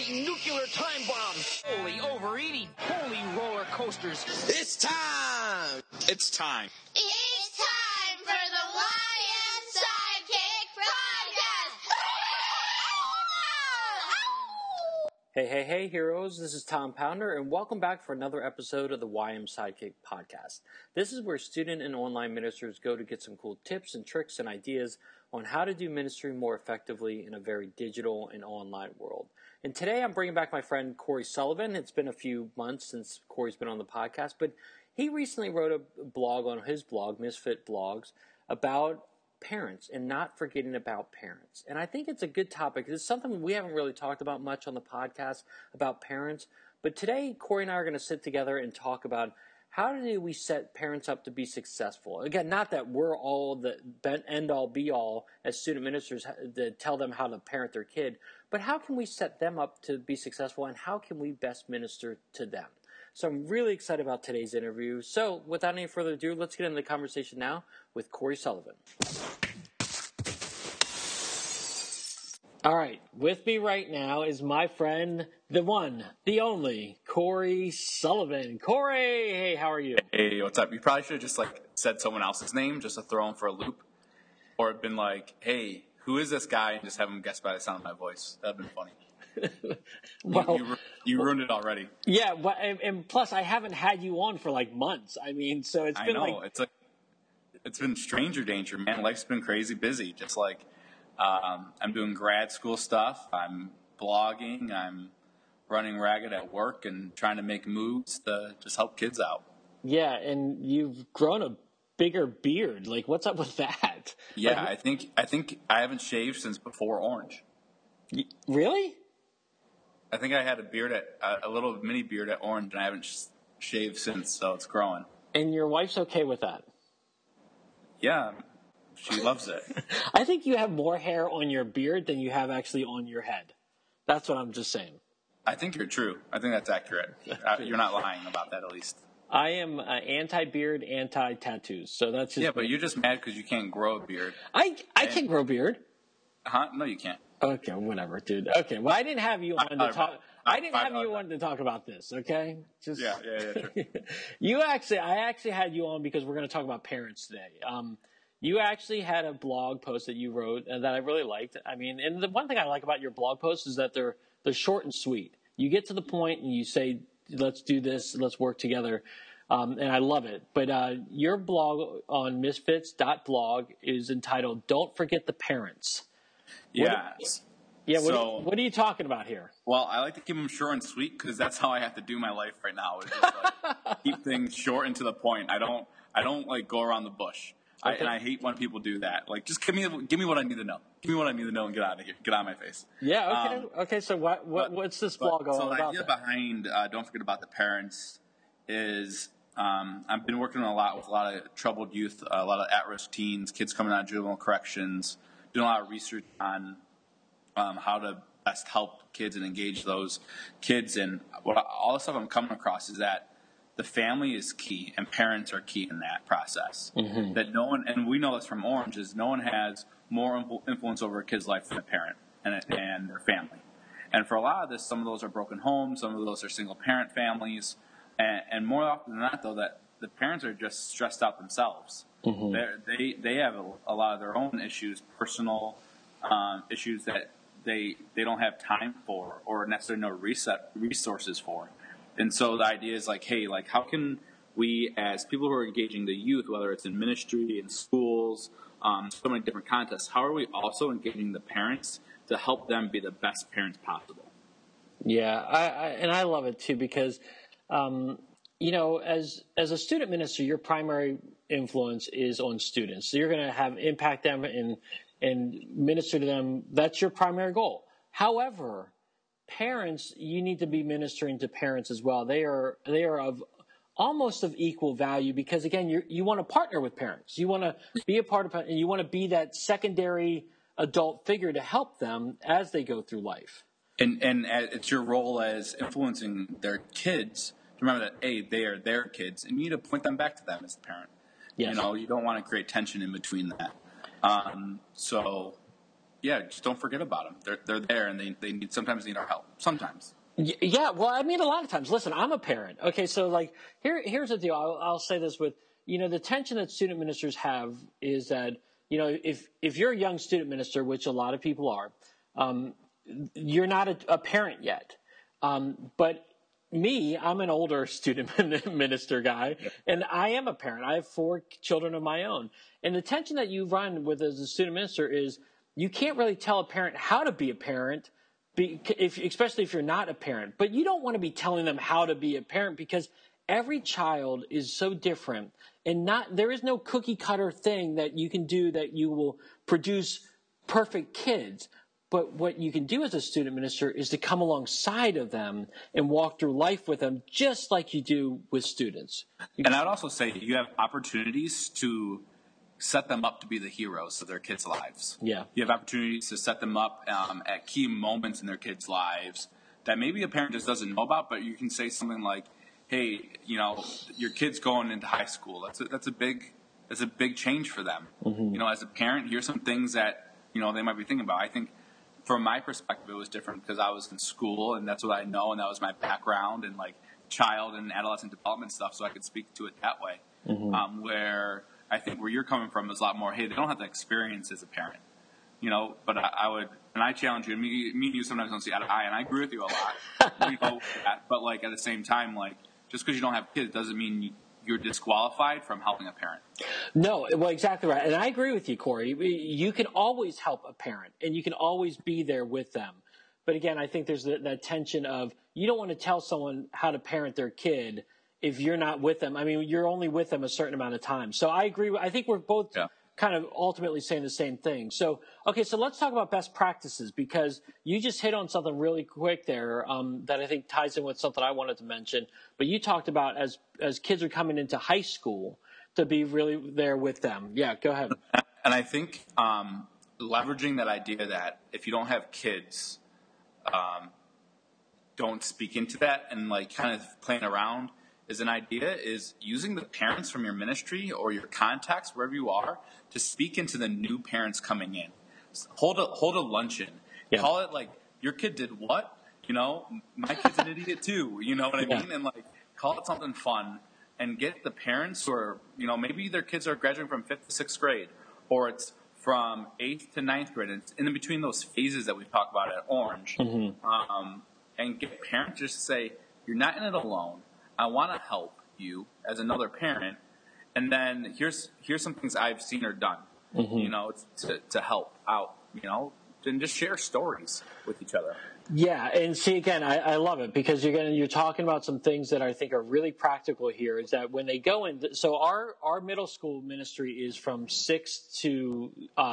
holy nuclear time bomb, holy overeating, holy roller coasters. It's time! It's time. It's time for the YM Sidekick Podcast! Hey, heroes. This is Tom Pounder, and welcome back for another episode of the YM Sidekick Podcast. This is where student and online ministers go to get some cool tips and tricks and ideas on how to do ministry more effectively in a very digital and online world. And today I'm bringing back my friend Corey Sullivan. It's been a few months since Corey's been on the podcast, but he recently wrote a blog on his blog, Misfit Blogs, about parents and not forgetting about parents. And I think it's a good topic. It's something we haven't really talked about much on the podcast about parents. But today, Corey and I are going to sit together and talk about how do we set parents up to be successful? Again, not that we're all the end-all, be-all as student ministers to tell them how to parent their kid, but how can we set them up to be successful, and how can we best minister to them? So I'm really excited about today's interview. So without any further ado, let's get into the conversation now with Corey Sullivan. All right, with me right now is my friend, the one, the only, Corey Sullivan. Corey, hey, how are you? Hey, what's up? You probably should have just said someone else's name just to throw him for a loop, or been like, "Hey, who is this guy?" and just have him guess by the sound of my voice. That'd been funny. Well, you ruined it already. Yeah, but and plus I haven't had you on for like months. I mean, so it's been it's been stranger danger, man. Life's been crazy busy. Just like I'm doing grad school stuff. I'm blogging. I'm running ragged at work and trying to make moves to just help kids out. Yeah, and you've grown a bigger beard. Like, what's up with that? Yeah, I think I haven't shaved since before orange. Really? I think I had a little mini beard at orange, and I haven't shaved since, so it's growing. And your wife's okay with that? Yeah, she loves it. I think you have more hair on your beard than you have actually on your head. That's what I'm just saying. I think you're true. I think that's accurate. You're not lying about that, at least. I am anti-beard, anti-tattoos, so that's just... Yeah, but you're just mad because you can't grow a beard. I can grow a beard. Huh? No, you can't. Okay, whatever, dude. Okay, well, I didn't have you on to talk... I didn't have you on to talk about this, okay? Just Yeah, sure. I actually had you on because we're going to talk about parents today. You actually had a blog post that you wrote that I really liked. I mean, and the one thing I like about your blog posts is that they're short and sweet. You get to the point and you say, let's do this, let's work together. And I love it. But your blog on misfits.blog is entitled Don't Forget the Parents. Yeah. What are you talking about here? Well, I like to keep them short and sweet because that's how I have to do my life right now. Is just keep things short and to the point. I don't go around the bush. Okay. And I hate when people do that. Like, just give me what I need to know. Give me what I need to know and get out of here. Get out of my face. Yeah. Okay. Okay. So what's this blog all about? So the idea behind Don't Forget About the Parents is I've been working a lot with a lot of troubled youth, a lot of at-risk teens, kids coming out of juvenile corrections, doing a lot of research on how to best help kids and engage those kids. And all the stuff I'm coming across is that the family is key and parents are key in that process. Mm-hmm. That no one, and we know this from Orange, is no one has more influence over a kid's life than a parent and their family. And for a lot of this, some of those are broken homes, some of those are single parent families, and more often than not, though, that the parents are just stressed out themselves. Mm-hmm. They have a lot of their own issues, personal issues that they don't have time for or necessarily no resources for. And so the idea is hey, how can we, as people who are engaging the youth, whether it's in ministry, in schools, so many different contests, how are we also engaging the parents to help them be the best parents possible? Yeah, I love it too because, as a student minister, your primary influence is on students. So you're going to impact them and minister to them. That's your primary goal. However, parents, you need to be ministering to parents as well. They are of almost of equal value because, again, you want to partner with parents. You want to be a part of it, and you want to be that secondary adult figure to help them as they go through life. And it's your role as influencing their kids to remember that, they are their kids, and you need to point them back to them as a parent. Yes. You don't want to create tension in between that. So just don't forget about them. They're there, and they sometimes need our help. Sometimes. Yeah, well, I mean, a lot of times. Listen, I'm a parent. Okay, so like here's the deal. I'll say this with the tension that student ministers have is that if you're a young student minister, which a lot of people are, you're not a parent yet. But me, I'm an older student minister guy, and I am a parent. I have 4 children of my own, and the tension that you run with as a student minister is you can't really tell a parent how to be a parent. Especially if you're not a parent, but you don't want to be telling them how to be a parent because every child is so different, and there is no cookie cutter thing that you can do that you will produce perfect kids. But what you can do as a student minister is to come alongside of them and walk through life with them, just like you do with students. And I'd also say you have opportunities to set them up to be the heroes of their kids' lives. Yeah. You have opportunities to set them up at key moments in their kids' lives that maybe a parent just doesn't know about, but you can say something like, hey, your kid's going into high school. That's a big change for them. Mm-hmm. As a parent, here's some things that, they might be thinking about. I think from my perspective, it was different because I was in school and that's what I know. And that was my background and like child and adolescent development stuff. So I could speak to it that way. Mm-hmm. Where I think where you're coming from is a lot more, hey, they don't have the experience as a parent, but I would, and I challenge you, me and you sometimes don't see eye to eye, and I agree with you a lot. But like at the same time, like just because you don't have kids doesn't mean you're disqualified from helping a parent. No, well, exactly right. And I agree with you, Corey. You can always help a parent and you can always be there with them. But again, I think there's that tension of you don't want to tell someone how to parent their kid if you're not with them. I mean, you're only with them a certain amount of time. So I agree. I think we're both kind of ultimately saying the same thing. So, okay, so let's talk about best practices because you just hit on something really quick there that I think ties in with something I wanted to mention. But you talked about as kids are coming into high school to be really there with them. Yeah, go ahead. And I think leveraging that idea that if you don't have kids, don't speak into that and like kind of playing around is an idea is using the parents from your ministry or your contacts, wherever you are, to speak into the new parents coming in. Hold a luncheon. Yeah. Call it like, your kid did what? My kid's an idiot too. You know what I mean? And like, call it something fun and get the parents who are, maybe their kids are graduating from 5th to 6th grade or it's from 8th to 9th grade. And it's in between those phases that we talk about at Orange. Mm-hmm. And get parents just to say, you're not in it alone. I want to help you as another parent, and then here's some things I've seen or done, mm-hmm. To help out, and just share stories with each other. Yeah, and see, again, I love it because you're talking about some things that I think are really practical here. Is that when they go in, so our middle school ministry is from 6th to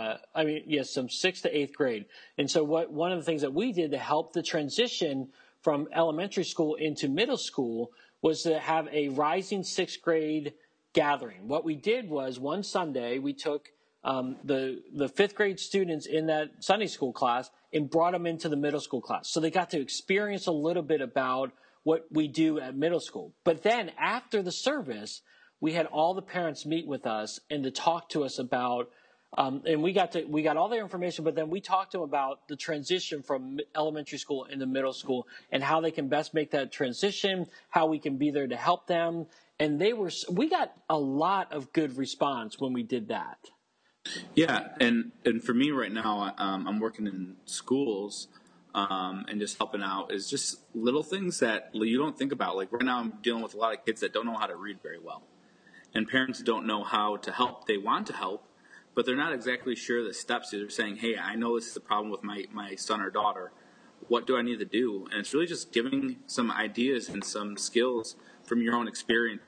from 6th to 8th grade, and so one of the things that we did to help the transition from elementary school into middle school was to have a rising 6th grade gathering. What we did was one Sunday we took the 5th grade students in that Sunday school class and brought them into the middle school class. So they got to experience a little bit about what we do at middle school. But then after the service, we had all the parents meet with us and to talk to us about and we got all their information, but then we talked to them about the transition from elementary school into middle school and how they can best make that transition, how we can be there to help them. And we got a lot of good response when we did that. Yeah, and for me right now, I'm working in schools and just helping out is just little things that you don't think about. Like right now, I'm dealing with a lot of kids that don't know how to read very well, and parents don't know how to help. They want to help, but they're not exactly sure the steps. They're saying, hey, I know this is a problem with my son or daughter. What do I need to do? And it's really just giving some ideas and some skills from your own experiences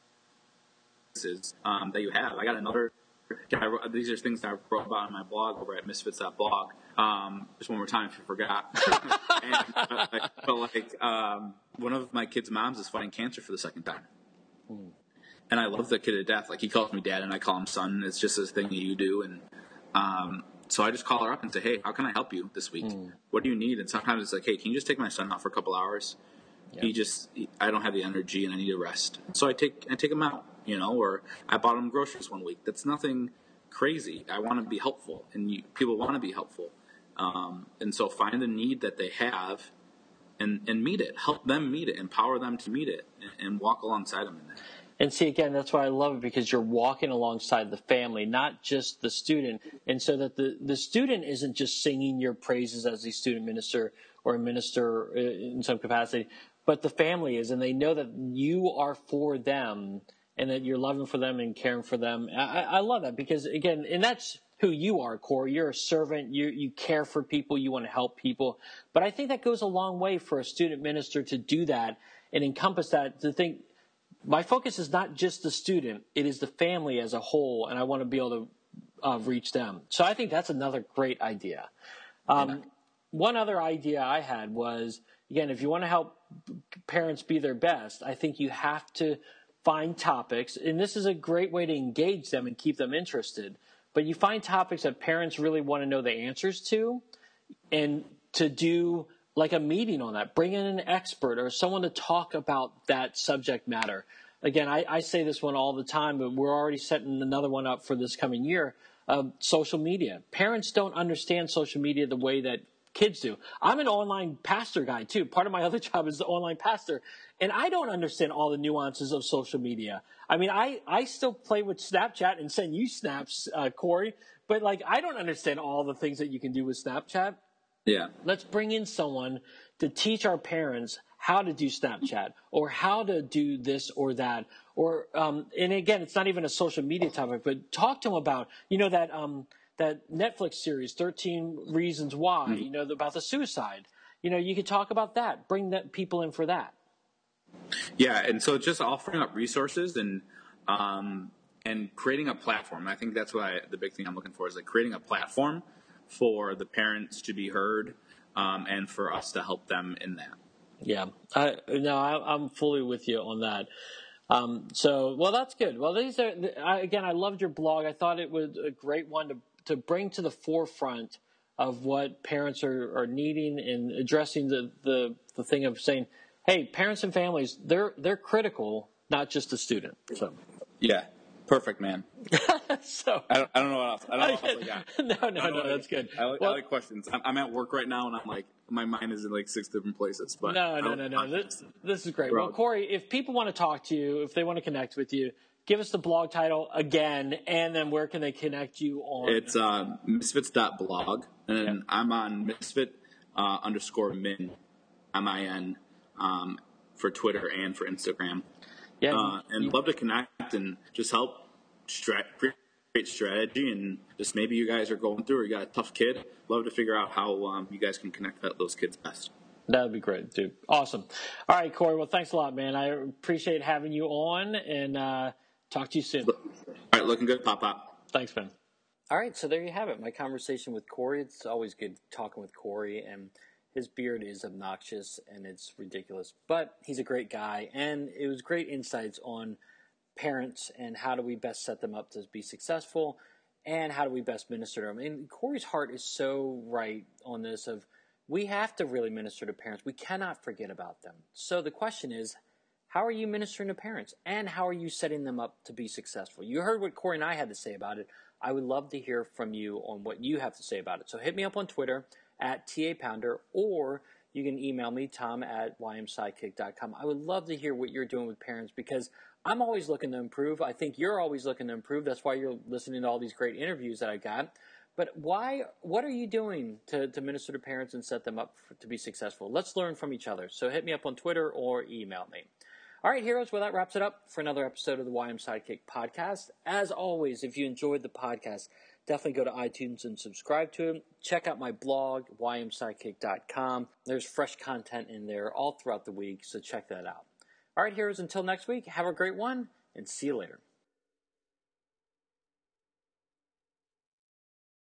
that you have. I got another. These are things that I wrote about on my blog over at misfits.blog. Just one more time if you forgot. One of my kids' moms is fighting cancer for the 2nd time. And I love the kid to death. Like, he calls me dad and I call him son. It's just this thing that you do. And so I just call her up and say, hey, how can I help you this week? What do you need? And sometimes it's like, hey, can you just take my son out for a couple hours? Yep. I don't have the energy and I need to rest. So I take him out, or I bought him groceries one week. That's nothing crazy. I want to be helpful, and people want to be helpful. And so find the need that they have and meet it. Help them meet it. Empower them to meet it and walk alongside them in that. And see, again, that's why I love it, because you're walking alongside the family, not just the student. And so that the student isn't just singing your praises as a student minister or a minister in some capacity, but the family is, and they know that you are for them and that you're loving for them and caring for them. I love that, because, again, and that's who you are, Corey. You're a servant. You care for people. You want to help people. But I think that goes a long way for a student minister to do that and encompass that, to think, my focus is not just the student, it is the family as a whole, and I want to be able to reach them. So I think that's another great idea. One other idea I had was, again, if you want to help parents be their best, I think you have to find topics, and this is a great way to engage them and keep them interested, but you find topics that parents really want to know the answers to, and to do like a meeting on that. Bring in an expert or someone to talk about that subject matter. Again, I say this one all the time, but we're already setting another one up for this coming year. Social media. Parents don't understand social media the way that kids do. I'm an online pastor guy too. Part of my other job is the online pastor. And I don't understand all the nuances of social media. I mean, I still play with Snapchat and send you snaps, Corey, but like, I don't understand all the things that you can do with Snapchat. Yeah. Let's bring in someone to teach our parents how to do Snapchat or how to do this or that. Or, and again, it's not even a social media topic, but talk to them about, that Netflix series, 13 Reasons Why, about the suicide. You could talk about that. Bring people in for that. Yeah, and so just offering up resources and creating a platform. I think that's the big thing I'm looking for is like creating a platform for the parents to be heard, and for us to help them in that. Yeah, I'm fully with you on that. Well, that's good. Well, I loved your blog. I thought it was a great one to bring to the forefront of what parents are needing and addressing the thing of saying, hey, parents and families, they're critical, not just the student. So yeah. Perfect, man. So I don't know what else. I don't know what else I got. No, that's good. I like questions. I'm at work right now, and I'm like, my mind is in like 6 different places. But no. This is great. Well, Corey, if people want to talk to you, if they want to connect with you, give us the blog title again, and then where can they connect you on? It's misfits.blog, and then I'm on misfit _min, MIN, for Twitter and for Instagram. Yeah, and love to connect and just help create strategy, and just maybe you guys are going through or you got a tough kid. Love to figure out how you guys can connect those kids best. That would be great, dude. Awesome. All right, Corey. Well, thanks a lot, man. I appreciate having you on, and talk to you soon. All right, looking good. Pop. Thanks, man. All right, so there you have it. My conversation with Corey. It's always good talking with Corey, and his beard is obnoxious and it's ridiculous, but he's a great guy, and it was great insights on parents and how do we best set them up to be successful and how do we best minister to them. And Corey's heart is so right on this of we have to really minister to parents. We cannot forget about them. So the question is, how are you ministering to parents, and how are you setting them up to be successful? You heard what Corey and I had to say about it. I would love to hear from you on what you have to say about it. So hit me up on Twitter at @TAPounder, or you can email me, tom@ymsidekick.com. I would love to hear what you're doing with parents, because I'm always looking to improve. I think you're always looking to improve. That's why you're listening to all these great interviews that I got. But what are you doing to minister to parents and set them up to be successful? Let's learn from each other. So hit me up on Twitter or email me. All right, heroes, well, that wraps it up for another episode of the YM Sidekick podcast. As always, if you enjoyed the podcast, definitely go to iTunes and subscribe to it. Check out my blog, ymsidekick.com. There's fresh content in there all throughout the week, so check that out. All right, heroes, until next week, have a great one, and see you later.